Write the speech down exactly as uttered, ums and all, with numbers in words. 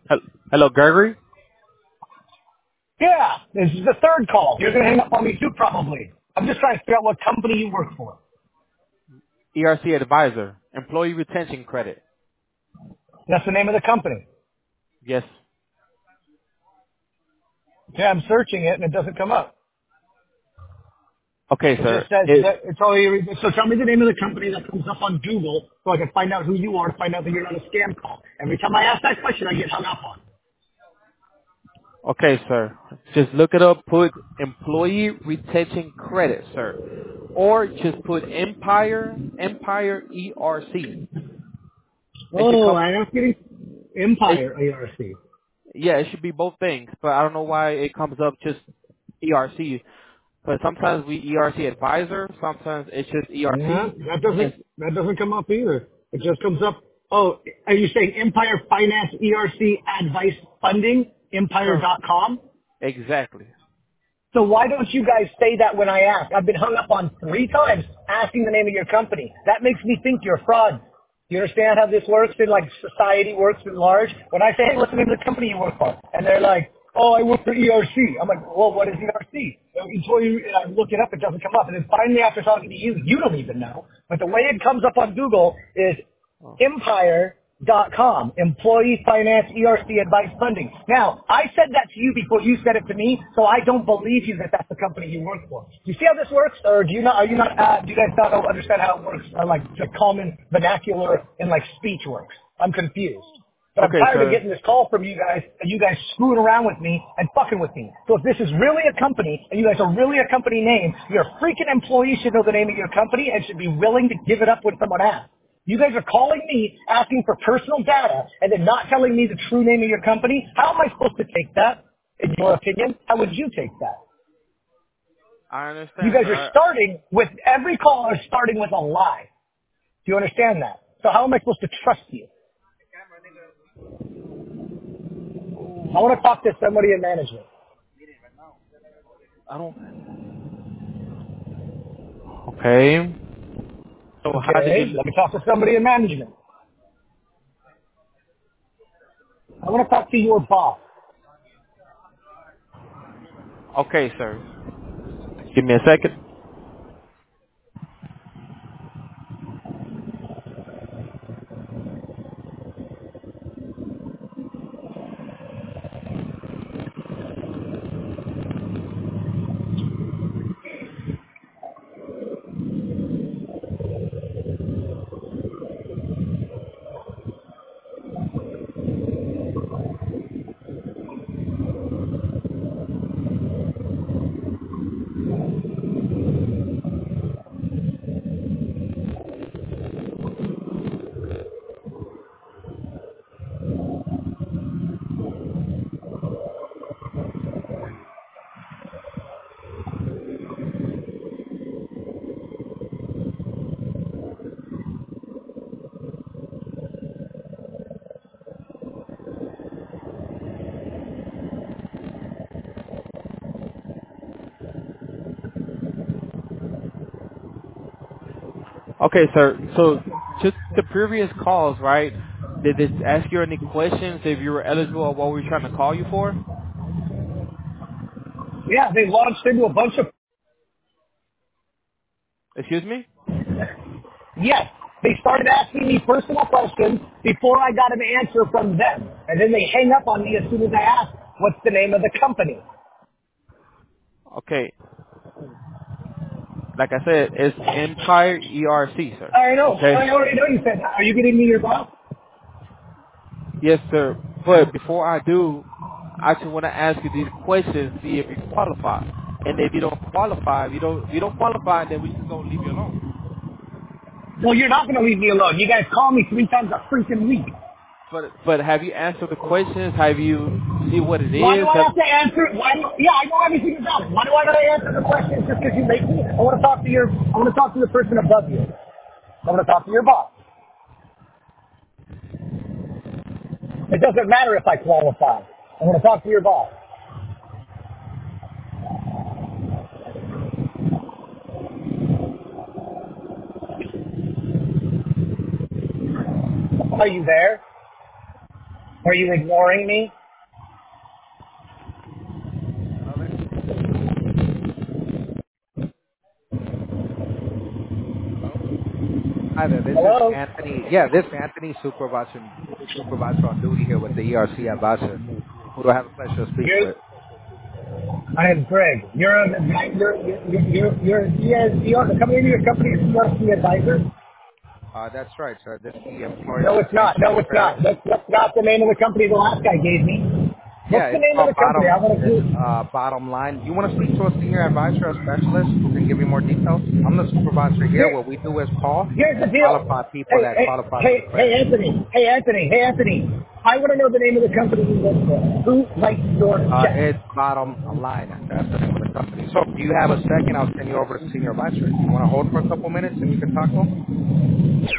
Hel- Hello, Gregory. Yeah, this is the third call. You're going to hang up on me too, probably. I'm just trying to figure out what company you work for. E R C Advisor. Employee retention credit. That's the name of the company. Yes. Yeah, I'm searching it and it doesn't come up. Okay, It sir. just says It, that it's all you, so tell me the name of the company that comes up on Google so I can find out who you are to find out that you're not a scam call. Every time I ask that question, I get hung up on. okay, sir. Just look it up. Put employee retention credit, sir. Or just put Empire, Empire E R C. It should Oh, come, I'm getting it, Empire A R C. yeah, it should be both things, but I don't know why it comes up just E R C. But sometimes we E R C Advisor, sometimes it's just Yeah, E R C. that doesn't, And, that doesn't come up either. It just comes up, oh, are you saying Empire Finance E R C Advice Funding, empire cor- dot com? exactly. So why don't you guys say that when I ask? I've been hung up on three times asking the name of your company. That makes me think you're a fraud. You understand how this works in like society works in large? When I say, hey, what's the name of the company you work for? And they're like, oh, I work for E R C. I'm like, well, what is E R C? So Until you, and I look it up, it doesn't come up. And then finally after talking to you, you don't even know. But the way it comes up on Google is Oh. empire dot com, Employee Finance E R C Advice Funding. Now, I said that to you before you said it to me, so I don't believe you that that's the company you work for. Do you see how this works, or do you not? Are you not? Uh, do you guys not understand how it works? Or like the common vernacular and like speech works? I'm confused. But I'm Okay, tired of sir. getting this call from you guys and you guys screwing around with me and fucking with me. So if this is really a company and you guys are really a company name, your freaking employees should know the name of your company and should be willing to give it up when someone asks. You guys are calling me, asking for personal data, and then not telling me the true name of your company. How am I supposed to take that, in your opinion? How would you take that? I You understand, guys are sir. starting with, every caller is starting with a lie. Do you understand that? So how am I supposed to trust you? I want to talk to somebody in management. I don't. Okay. So how did Okay, you? let me talk to somebody in management. I want to talk to your boss. Okay, sir. Give me a second. Okay, sir. So just the previous calls, right? Did it ask you any questions if you were eligible or what we were trying to call you for? Yeah, they launched into a bunch of, Excuse me? yes, they started asking me personal questions before I got an answer from them. And then they hang up on me as soon as I ask, what's the name of the company? Okay. Like I said, it's Empire E R C, sir. I know, Okay? I already know you said that. Are you getting me your boss? Yes, sir. But before I do, I just want to ask you these questions, see if you qualify. And if you don't qualify, if you don't, if you don't qualify, then we just gonna leave you alone. Well, you're not going to leave me alone. You guys call me three times a freaking week. But but have you answered the questions? Have you see what it Why do is? I Have, have to answer? Why do, yeah, I know everything about it. Why do I got to answer the questions just because you make me? I want to talk to your, I want to talk to the person above you. I want to talk to your boss. It doesn't matter if I qualify. I want to talk to your boss. Are you there? Are you ignoring me? Hello there. Hello. Hi there. This is Hello? Anthony. Yeah, this is Anthony, supervisor supervisor on duty here with the E R C advisor. Who do I have the pleasure of speaking You're, with? I am Greg. You're a, you're, you're, you're, you're, you're, you're the company, your company is the advisor? Uh, that's right, sir. This is the Employers No, it's not. No, Retention it's Credit. not. That's, that's not the name of the company the last guy gave me. Yeah, What's the it's name of called the company? I Bottom. want to It's do. uh, Bottom Line. You want to speak to a senior advisor or specialist who can give you more details? I'm the supervisor here. Here, What we do is call here's the and deal. qualify people Hey, that hey, qualify for hey, the hey, credit. Anthony. Hey, Anthony. Hey, Anthony. I want to know the name of the company you work for. Who writes your Uh, check? it's Bottom Line. That's the name of the company. So, do you have a second? I'll send you over to the senior advisor. You want to hold for a couple minutes and you can talk to him?